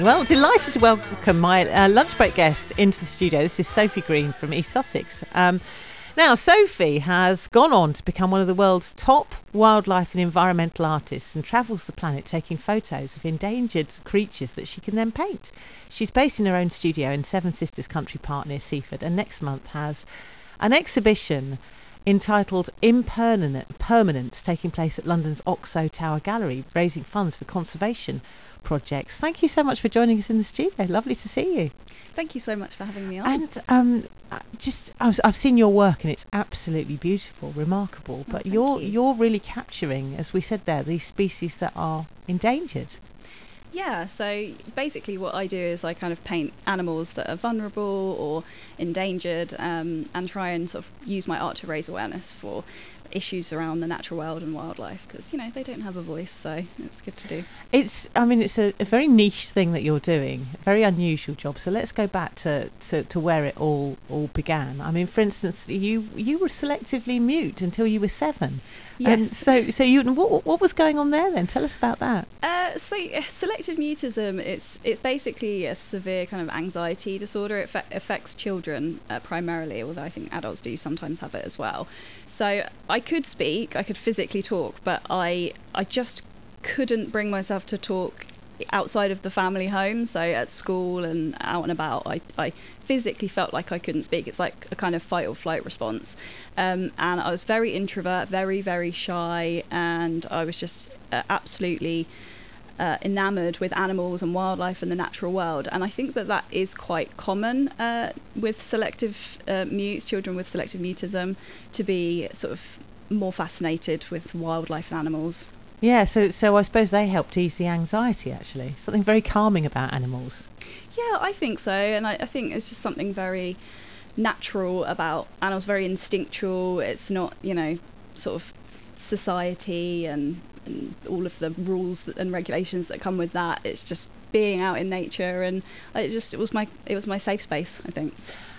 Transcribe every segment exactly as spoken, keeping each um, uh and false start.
Well, delighted to welcome my uh, lunch break guest into the studio. This is Sophie Green from East Sussex. Um, now, Sophie has gone on to become one of the world's top wildlife and environmental artists and travels the planet taking photos of endangered creatures that she can then paint. She's based in her own studio in Seven Sisters Country Park near Seaford, and next month has an exhibition entitled Impermanent Permanence taking place at London's Oxo Tower Gallery, raising funds for conservation projects. Thank you so much for joining us in the studio. Lovely to see you. Thank you so much for having me on. And um, just I was, I've seen your work and it's absolutely beautiful, remarkable. But oh, you're you. you're really capturing, as we said there, these species that are endangered. Yeah, so basically what I do is I kind of paint animals that are vulnerable or endangered, um, and try and sort of use my art to raise awareness for issues around the natural world and wildlife, because, you know, they don't have a voice, so it's good to do. It's, I mean, it's a, a very niche thing that you're doing, a very unusual job. So let's go back to, to, to where it all all began. I mean, for instance, you you were selectively mute until you were seven. Yes. And so so you what what was going on there then? Tell us about that. Uh, so uh, selective mutism, it's it's basically a severe kind of anxiety disorder. It fa- affects children uh, primarily, although I think adults do sometimes have it as well. So I could speak, I could physically talk, but I I just couldn't bring myself to talk outside of the family home. So at school and out and about, I, I physically felt like I couldn't speak. It's like a kind of fight or flight response. Um, and I was very introvert, very, very shy, and I was just uh, absolutely uh, enamoured with animals and wildlife and the natural world. And I think that that is quite common uh, with selective uh, mutes, children with selective mutism, to be sort of more fascinated with wildlife and animals. Yeah, so so I suppose they helped ease the anxiety, actually. Something very calming about animals. Yeah, I think so. And I, I think it's just something very natural about animals, very instinctual. It's not, you know, sort of society and, and all of the rules that, and regulations that come with that. It's just being out in nature, and it just it was my it was my safe space, I think.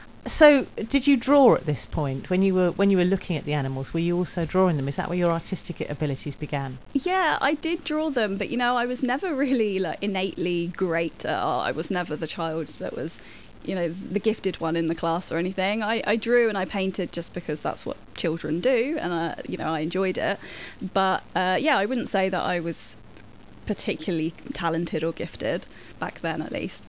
So, did you draw at this point when you were when you were looking at the animals? Were you also drawing them? Is that where your artistic abilities began? Yeah, I did draw them, but you know, I was never really like innately great at art. I was never the child that was, you know, the gifted one in the class or anything. I, I drew and I painted just because that's what children do, and uh, you know, I enjoyed it. But uh, yeah, I wouldn't say that I was particularly talented or gifted back then, at least.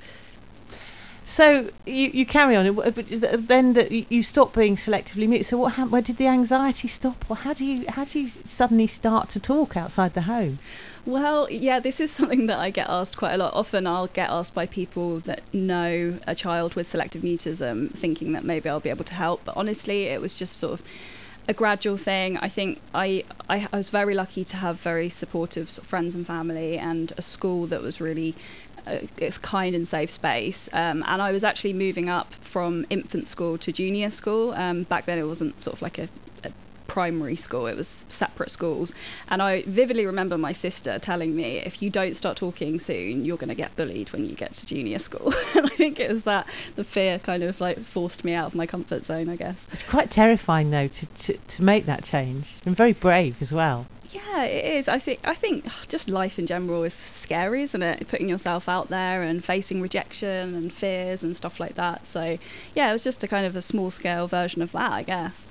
So you, you carry on, but then the, you stop being selectively mute. So what? Where did the anxiety stop? Or how do you how do you suddenly start to talk outside the home? Well, yeah, this is something that I get asked quite a lot. Often I'll get asked by people that know a child with selective mutism, thinking that maybe I'll be able to help. But honestly, it was just sort of a gradual thing. I think I, I, I was very lucky to have very supportive sort of friends and family, and a school that was really uh, it's kind and safe space. Um, and I was actually moving up from infant school to junior school. Um, back then it wasn't sort of like a, a primary school, it was separate schools. And I vividly remember my sister telling me, if you don't start talking soon, you're going to get bullied when you get to junior school. And I think it was that the fear kind of like forced me out of my comfort zone, I guess. It's quite terrifying though to, to, to make that change, and very brave as well. Yeah, it is. I think I think just life in general is scary, isn't it? Putting yourself out there and facing rejection and fears and stuff like that. So yeah, it was just a kind of a small scale version of that, I guess.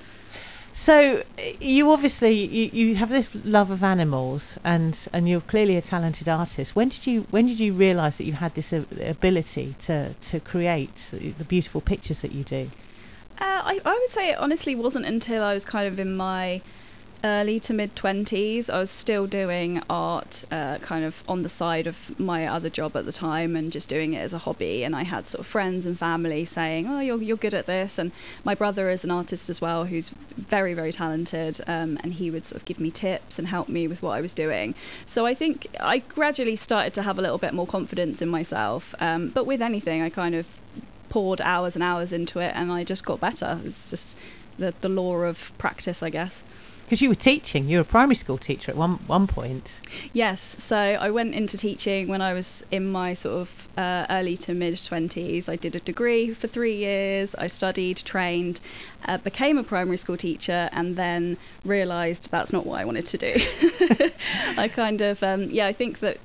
So you obviously you, you have this love of animals, and, and you're clearly a talented artist. When did you when did you realise that you had this uh, ability to, to create the beautiful pictures that you do? Uh, I I would say it honestly wasn't until I was kind of in my early to mid twenties. I was still doing art uh, kind of on the side of my other job at the time, and just doing it as a hobby. And I had sort of friends and family saying, oh, you're you're good at this. And my brother is an artist as well, who's very, very talented, um, and he would sort of give me tips and help me with what I was doing. So I think I gradually started to have a little bit more confidence in myself. Um, but with anything, I kind of poured hours and hours into it, and I just got better. It's just the, the law of practice, I guess. Because you were teaching, you were a primary school teacher at one one point. Yes, so I went into teaching when I was in my sort of uh, early to mid twenties. I did a degree for three years. I studied, trained, uh, became a primary school teacher, and then realised that's not what I wanted to do. I kind of, um, yeah, I think that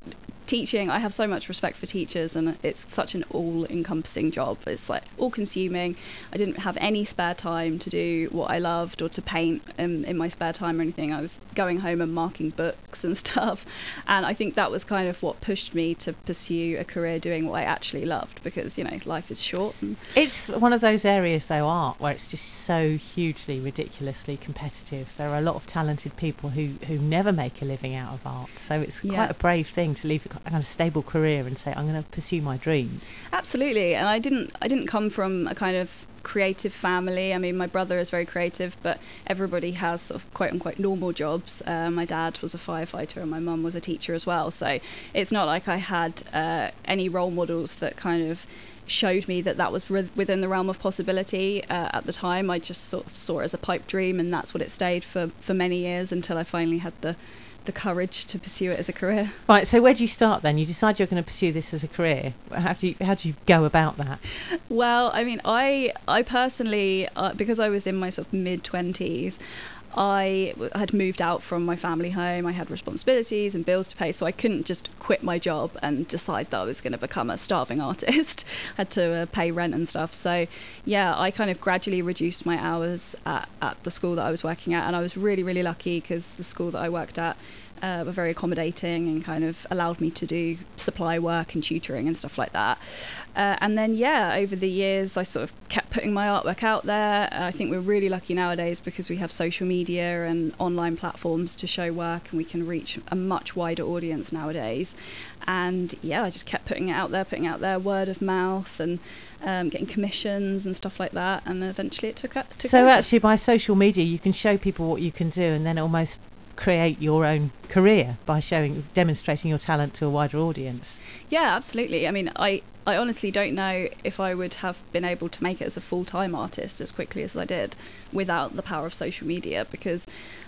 teaching, I have so much respect for teachers, and it's such an all-encompassing job. It's like all-consuming. I didn't have any spare time to do what I loved or to paint in, in my spare time or anything. I was going home and marking books and stuff, and I think that was kind of what pushed me to pursue a career doing what I actually loved, because, you know, life is short. And it's one of those areas, though, art, where it's just so hugely, ridiculously competitive. There are a lot of talented people who, who never make a living out of art, so it's Yeah. quite a brave thing to leave a kind of stable career and say, I'm going to pursue my dreams. Absolutely. And I didn't I didn't come from a kind of creative family. I mean, my brother is very creative, but everybody has sort of quote unquote normal jobs. Uh, my dad was a firefighter and my mum was a teacher as well. So it's not like I had uh, any role models that kind of showed me that that was re- within the realm of possibility uh, at the time. I just sort of saw it as a pipe dream, and that's what it stayed for, for many years until I finally had the the courage to pursue it as a career. Right, so where do you start then? You decide you're going to pursue this as a career. How do you, how do you go about that? Well, I mean, I I personally, uh, because I was in my sort of mid twenties, I w- had moved out from my family home. I had responsibilities and bills to pay, so I couldn't just quit my job and decide that I was going to become a starving artist. I had to uh, pay rent and stuff. So, yeah, I kind of gradually reduced my hours at, at the school that I was working at, and I was really, really lucky because the school that I worked at uh, were very accommodating and kind of allowed me to do supply work and tutoring and stuff like that. Uh, and then, yeah, over the years, I sort of kept putting my artwork out there. Uh, I think we're really lucky nowadays because we have social media and online platforms to show work, and we can reach a much wider audience nowadays. And yeah, I just kept putting it out there, putting it out there, word of mouth, and um, getting commissions and stuff like that. And eventually it took up. Took So over. actually, by social media, you can show people what you can do, and then almost create your own career by showing, demonstrating your talent to a wider audience. Yeah, absolutely. I mean, I, I honestly don't know if I would have been able to make it as a full-time artist as quickly as I did without the power of social media, because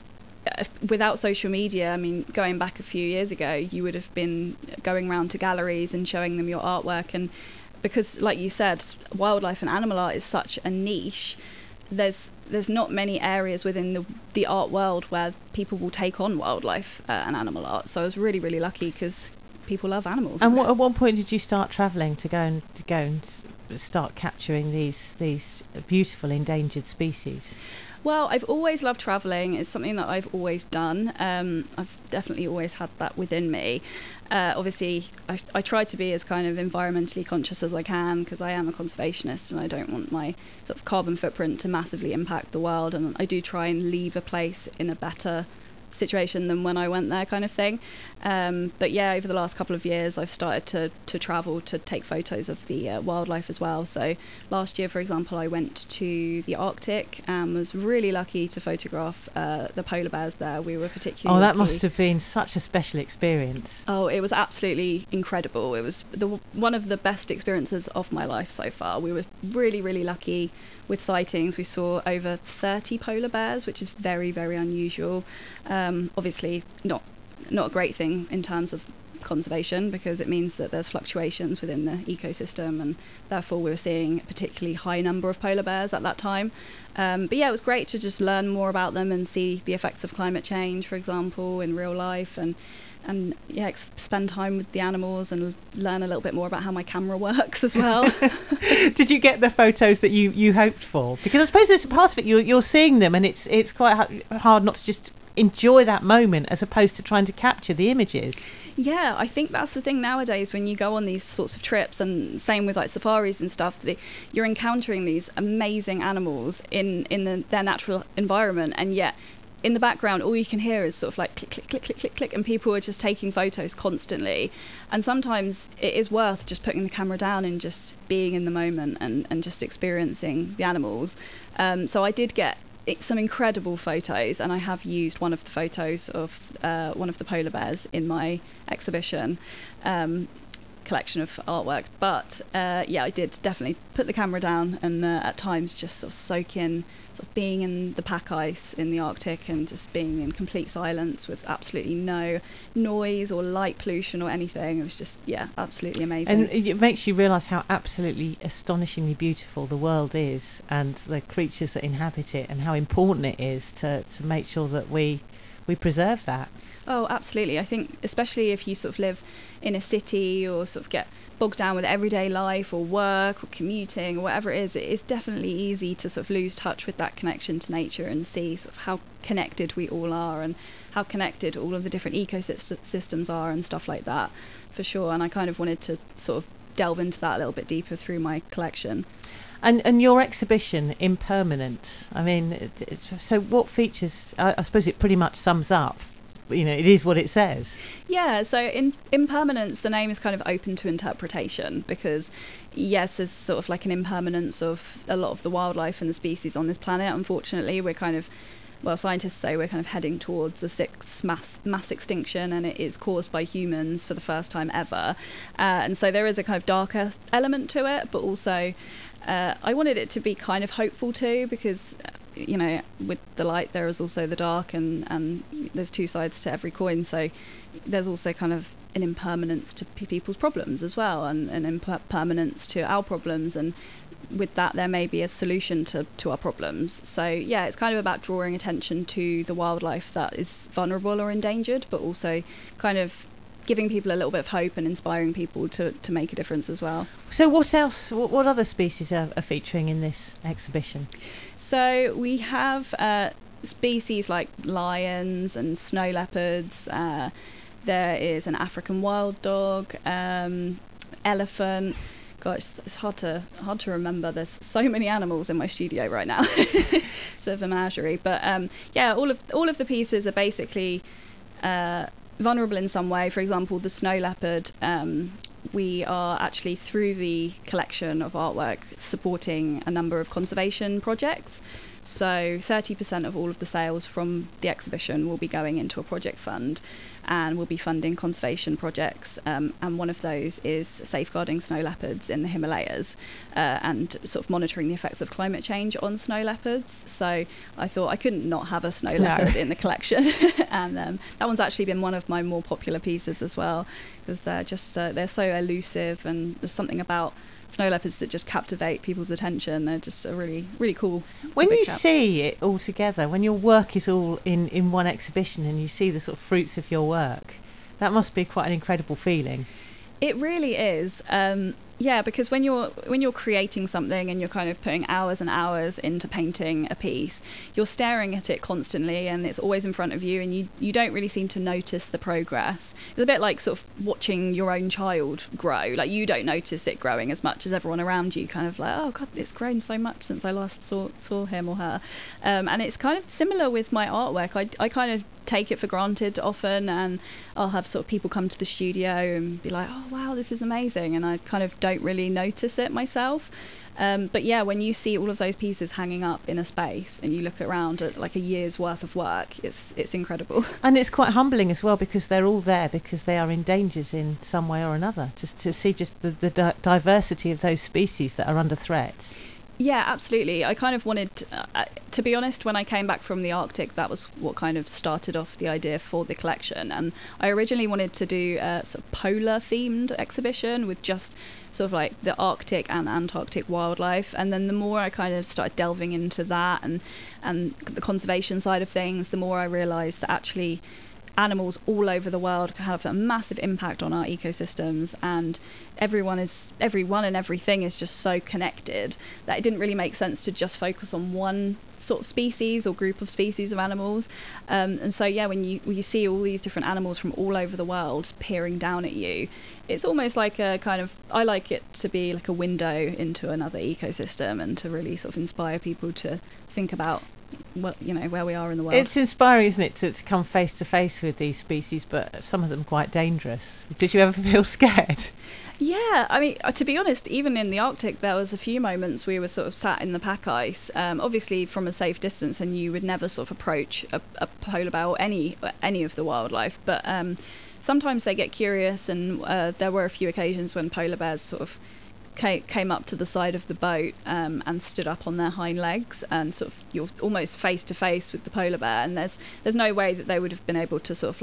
uh, without social media, I mean, going back a few years ago, you would have been going around to galleries and showing them your artwork. And because, like you said, wildlife and animal art is such a niche, there's there's not many areas within the the art world where people will take on wildlife uh, and animal art. So I was really, really lucky because people love animals. And what, at what point did you start travelling to go and to go and s- start capturing these these beautiful endangered species? Well, I've always loved travelling. It's something that I've always done. Um, I've definitely always had that within me. Uh, obviously, I, I try to be as kind of environmentally conscious as I can because I am a conservationist and I don't want my sort of carbon footprint to massively impact the world. And I do try and leave a place in a better situation than when I went there, kind of thing. Um, but yeah, over the last couple of years, I've started to to travel to take photos of the uh, wildlife as well. So last year, for example, I went to the Arctic and was really lucky to photograph uh, the polar bears there. We were particularly Oh, that lucky. must have been such a special experience. Oh, it was absolutely incredible. It was the one of the best experiences of my life so far. We were really, really lucky with sightings. We saw over thirty polar bears, which is very, very unusual. Um, obviously, not not a great thing in terms of conservation because it means that there's fluctuations within the ecosystem, and therefore we were seeing a particularly high number of polar bears at that time. Um, but yeah, it was great to just learn more about them and see the effects of climate change, for example, in real life, and and yeah, ex- spend time with the animals and learn a little bit more about how my camera works as well. Did you get the photos that you, you hoped for? Because I suppose there's part of it you're you're seeing them, and it's it's quite ha- hard not to just enjoy that moment as opposed to trying to capture the images. Yeah, I think that's the thing nowadays when you go on these sorts of trips, and same with like safaris and stuff, the, you're encountering these amazing animals in, in the, their natural environment, and yet in the background all you can hear is sort of like click, click, click, click, click, click, and people are just taking photos constantly. And sometimes it is worth just putting the camera down and just being in the moment and, and just experiencing the animals. Um, so I did get some incredible photos, and I have used one of the photos of uh, one of the polar bears in my exhibition um, collection of artwork. But uh, yeah, I did definitely put the camera down and uh, at times just sort of soak in sort of being in the pack ice in the Arctic and just being in complete silence with absolutely no noise or light pollution or anything. It was just, yeah, absolutely amazing. And it makes you realise how absolutely astonishingly beautiful the world is and the creatures that inhabit it, and how important it is to, to make sure that we we preserve that. Oh, absolutely. I think especially if you sort of live in a city or sort of get bogged down with everyday life or work or commuting or whatever it is, it is definitely easy to sort of lose touch with that connection to nature and see sort of how connected we all are and how connected all of the different ecosystems are and stuff like that, for sure. And I kind of wanted to sort of delve into that a little bit deeper through my collection. And and your exhibition, Impermanent, I mean, it, it, so what features, I, I suppose it pretty much sums up, you know, it is what it says. Yeah, so in Impermanence, the name is kind of open to interpretation because, yes, there's sort of like an impermanence of a lot of the wildlife and the species on this planet. Unfortunately, we're kind of, well, scientists say we're kind of heading towards the sixth mass, mass extinction, and it is caused by humans for the first time ever. Uh, and so there is a kind of darker element to it, but also uh, I wanted it to be kind of hopeful too, because, you know, with the light there is also the dark, and, and there's two sides to every coin. So there's also kind of an impermanence to p- people's problems as well, and an impermanence to our problems, and with that there may be a solution to, to our problems. So yeah, it's kind of about drawing attention to the wildlife that is vulnerable or endangered, but also kind of giving people a little bit of hope and inspiring people to, to make a difference as well. So what else, what, what other species are, are featuring in this exhibition? So we have uh, species like lions and snow leopards. Uh, there is an African wild dog, um, elephant. Gosh, it's hard to hard to remember. There's so many animals in my studio right now. It's a bit of a menagerie, but um, yeah, all of all of the pieces are basically uh, vulnerable in some way. For example, the snow leopard. Um, we are actually, through the collection of artwork, supporting a number of conservation projects. So thirty percent of all of the sales from the exhibition will be going into a project fund, and we'll be funding conservation projects, um, and one of those is safeguarding snow leopards in the Himalayas, uh, and sort of monitoring the effects of climate change on snow leopards. So I thought I couldn't not have a snow No. leopard in the collection, and um, that one's actually been one of my more popular pieces as well, because they're just uh, they're so elusive, and there's something about snow leopards that just captivate people's attention. They're just a really, really cool. When you cap. see it all together, when your work is all in, in one exhibition and you see the sort of fruits of your work, that must be quite an incredible feeling. It really is. Um, yeah, because when you're when you're creating something and you're kind of putting hours and hours into painting a piece, you're staring at it constantly, and it's always in front of you, and you, you don't really seem to notice the progress. It's a bit like sort of watching your own child grow. Like, you don't notice it growing as much as everyone around you, kind of like, oh God, it's grown so much since I last saw saw him or her. Um, and it's kind of similar with my artwork. I, I kind of take it for granted often, and I'll have sort of people come to the studio and be like, oh wow, this is amazing, and I kind of don't really notice it myself. Um, but yeah, when you see all of those pieces hanging up in a space and you look around at like a year's worth of work, it's it's incredible. And it's quite humbling as well, because they're all there because they are in dangers in some way or another. Just to see just the, the di- diversity of those species that are under threat. Yeah, absolutely. I kind of wanted, uh, to be honest, when I came back from the Arctic, that was what kind of started off the idea for the collection. And I originally wanted to do a sort of polar themed exhibition with just sort of like the Arctic and Antarctic wildlife. And then the more I kind of started delving into that and, and the conservation side of things, the more I realised that actually animals all over the world have a massive impact on our ecosystems, and everyone is everyone and everything is just so connected that it didn't really make sense to just focus on one sort of species or group of species of animals. Um, and so yeah, when you when you see all these different animals from all over the world peering down at you, it's almost like a kind of, I like it to be like a window into another ecosystem, and to really sort of inspire people to think about, well, you know, where we are in the world. It's inspiring, isn't it, to, to come face to face with these species, but some of them quite dangerous. Did you ever feel scared? Yeah, I mean, uh, to be honest, even in the Arctic, there was a few moments we were sort of sat in the pack ice, um, obviously from a safe distance, and you would never sort of approach a, a polar bear or any any of the wildlife. But um, sometimes they get curious, and uh, there were a few occasions when polar bears sort of came up to the side of the boat um, and stood up on their hind legs, and sort of you're almost face to face with the polar bear, and there's there's no way that they would have been able to sort of like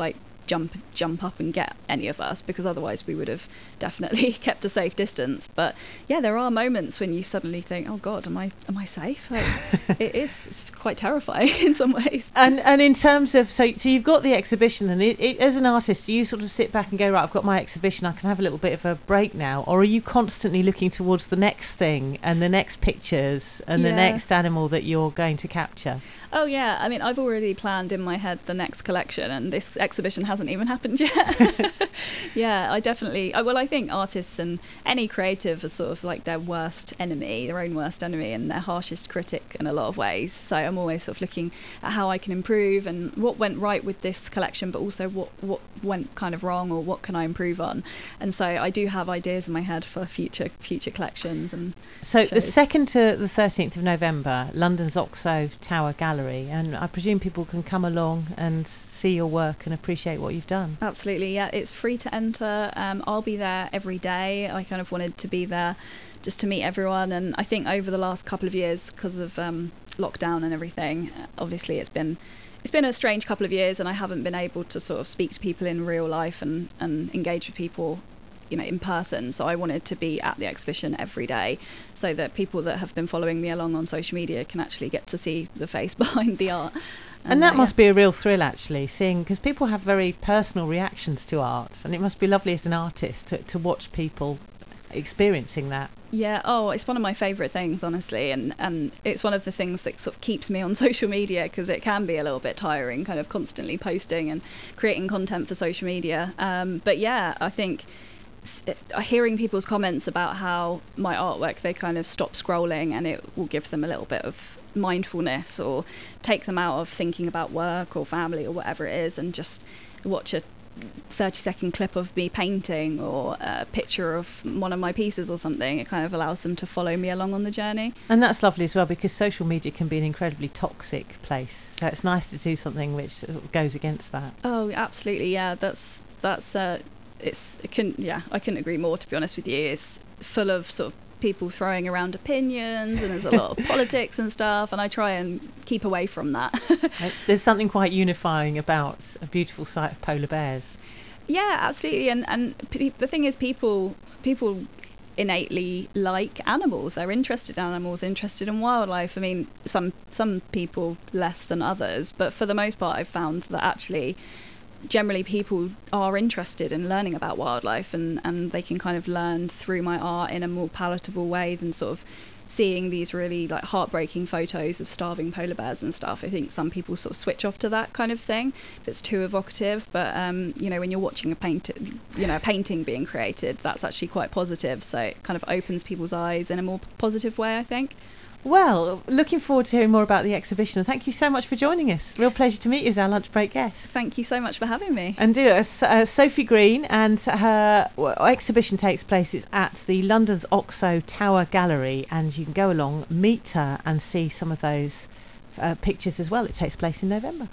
jump jump up and get any of us, because otherwise we would have definitely kept a safe distance. But yeah, there are moments when you suddenly think, oh God, am I am I safe? Like, it is it's quite terrifying in some ways. And and in terms of, so so you've got the exhibition, and it, it, as an artist, do you sort of sit back and go, right, I've got my exhibition, I can have a little bit of a break now, or are you constantly looking towards the next thing and the next pictures and Yeah. the next animal that you're going to capture? Oh yeah, I mean, I've already planned in my head the next collection, and this exhibition hasn't even happened yet. Yeah, I definitely. I, well, I think artists and any creative are sort of like their worst enemy, their own worst enemy, and their harshest critic in a lot of ways. So I'm always sort of looking at how I can improve and what went right with this collection, but also what what went kind of wrong, or what can I improve on. And so I do have ideas in my head for future future collections and. So shows. the second to the thirteenth of November, London's Oxo Tower Gallery, and I presume people can come along and see your work and appreciate what you've done. Absolutely, yeah. It's free to enter. Um, I'll be there every day. I kind of wanted to be there just to meet everyone. And I think over the last couple of years, because of um, lockdown and everything, uh, obviously it's been it's been a strange couple of years, and I haven't been able to sort of speak to people in real life and, and engage with people, you know, in person. So I wanted to be at the exhibition every day, so that people that have been following me along on social media can actually get to see the face behind the art. And, And that uh, must yeah. be a real thrill, actually, seeing, because people have very personal reactions to art, and it must be lovely as an artist to, to watch people experiencing that. Yeah, oh, it's one of my favourite things, honestly, and, and it's one of the things that sort of keeps me on social media, because it can be a little bit tiring, kind of constantly posting and creating content for social media. Um, but yeah, I think s- uh, hearing people's comments about how my artwork, they kind of stop scrolling, and it will give them a little bit of mindfulness, or take them out of thinking about work or family or whatever it is, and just watch a thirty second clip of me painting, or a picture of one of my pieces or something. It kind of allows them to follow me along on the journey. And that's lovely as well, because social media can be an incredibly toxic place. So it's nice to do something which sort of goes against that. Oh, absolutely, yeah. That's that's uh, it's it can yeah. I couldn't agree more. To be honest with you, it's full of sort of people throwing around opinions, and there's a lot of politics and stuff. And I try and keep away from that. Uh, There's something quite unifying about a beautiful sight of polar bears. Yeah, absolutely. And and pe- the thing is, people people innately like animals. They're interested in animals, interested in wildlife. I mean, some some people less than others, but for the most part, I've found that actually, generally, people are interested in learning about wildlife, and and they can kind of learn through my art in a more palatable way than sort of seeing these really like heartbreaking photos of starving polar bears and stuff. I think some people sort of switch off to that kind of thing if it's too evocative. But um, you know, when you're watching a paint, you know, a painting being created, that's actually quite positive. So it kind of opens people's eyes in a more positive way, I think. Well, looking forward to hearing more about the exhibition. And thank you so much for joining us. Real pleasure to meet you as our lunch break guest. Thank you so much for having me. And do it. Uh, Sophie Green, and her well, exhibition takes place. It's at the London's Oxo Tower Gallery, and you can go along, meet her, and see some of those uh, pictures as well. It takes place in November.